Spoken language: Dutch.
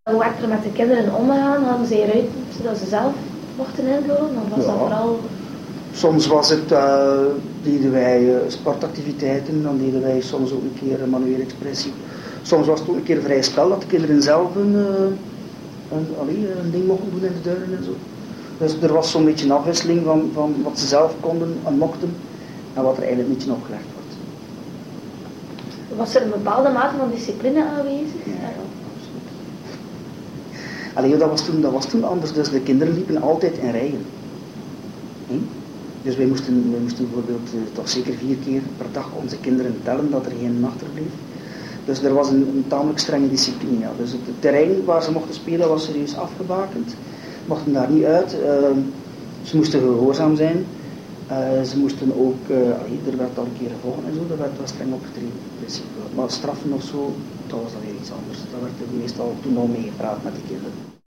Hoe werd er met de kinderen omgegaan? Hadden zij ruimte zodat ze zelf mochten invullen? Of was dat vooral... Soms was het, deden wij sportactiviteiten, dan deden wij soms ook een keer manuele expressie. Soms was het ook een keer vrij spel, dat de kinderen zelf een ding mochten doen in de duinen en zo. Dus er was zo'n beetje een afwisseling van wat ze zelf konden en mochten en wat er eigenlijk een beetje opgelegd wordt. Was er een bepaalde mate van discipline aanwezig? Ja, absoluut. Dat was toen anders, dus de kinderen liepen altijd in rijen. Dus wij moesten bijvoorbeeld toch zeker 4 keer per dag onze kinderen tellen dat er geen achterbleef. Dus er was een tamelijk strenge discipline. Ja. Dus het terrein waar ze mochten spelen was serieus afgebakend. Mochten daar niet uit. Ze moesten gehoorzaam zijn. Ze moesten ook, er werd al een keer gevolgd en zo, daar werd wel streng opgetreden. Maar straffen of zo, dat was dan weer iets anders. Daar werd meestal toen al mee gepraat met de kinderen.